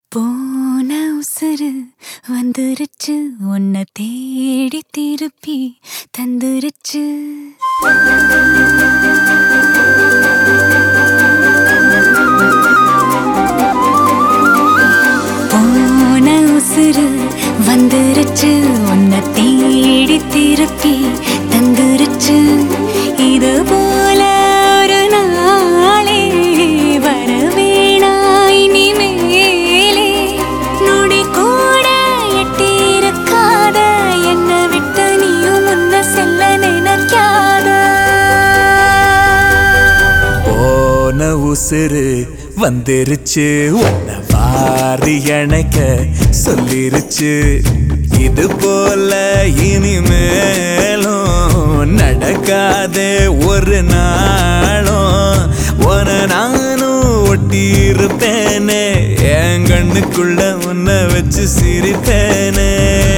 போன உசுறு வந்துருச்சு உன்னை தேடி திருப்பி தந்துருச்சு. போன உசுறு வந்துருச்சு உன்னை தேடி திருப்பி தந்துருச்சு. இது போல ஒரு நாளே வரவேணா இனிமேலே. நொடி கூட எட்டியிருக்காத என்னை விட்டு நீயும் முன்ன செல்ல நினைக்காத. போன உசுறு வந்துருச்சு உன்னை வாரி அணைக்க சொல்லிருச்சு. இது போல இனிமேலும் நடக்காதே ஒரு நாளும். உன நானும் ஒட்டி இருப்பேனே என் கண்ணுக்குள்ள உன்னை வச்சு சிரிப்பேனே.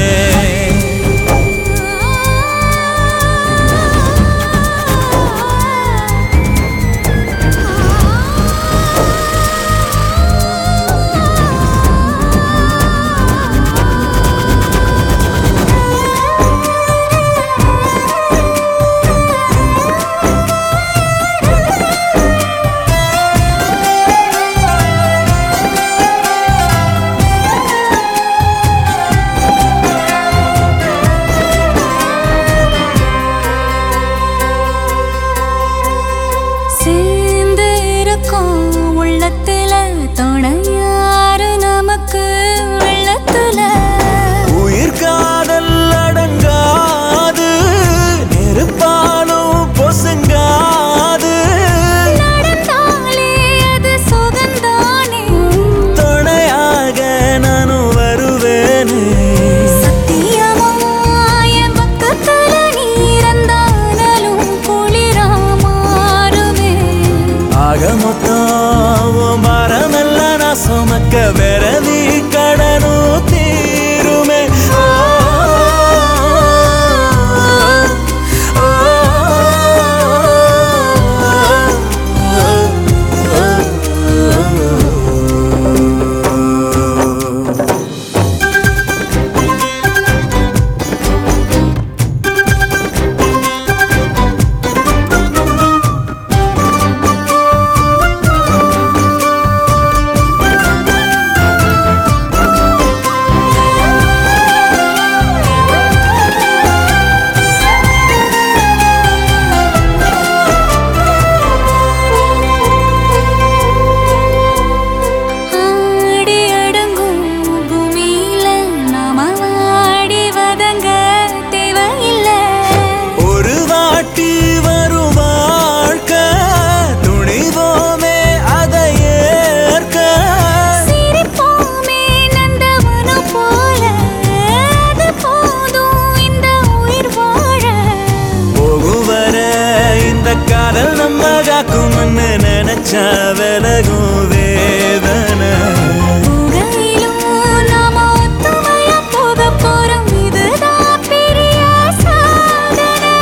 சேர்ந்து இருக்கும் உள்ளத்துல துணையாரு நமக்கு வெள்ளத்துல. உயிர் காதல் அடங்காது நெருப்பாலும் பொசுங்காது. நடந்தாலே அது சுகந்தானே துணையாக நானும் வருவேனே. சத்தியமா என் பக்கத்துல நீ இருந்தாலும் குளிரா மாறுமே. ஆக மொத்தம் மரமெல்லாம் நான் சுமக்க விரவி கடனும் தீருமே. காதல் நம்ம காக்கும்னு நினைச்சா விலகும் வேதனை. நாம ஒத்துமையா போக போறோம் இதுதான் பெரிய சாதனை.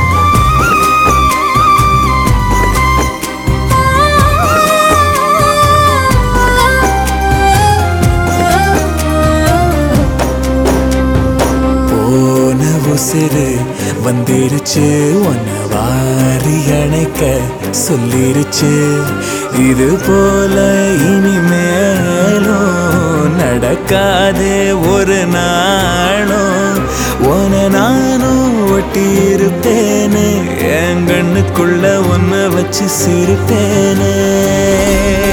போன உசுறு வந்துருச்சு உன்னை வாரி அணைக்க சொல்லிருச்சு. இது போல இனிமேலும் நடக்காதே ஒரு நாளும். உன நானும் ஒட்டி இருப்பேனே என் கண்ணுக்குள்ள உன்னை வச்சு சிரிப்பேனே.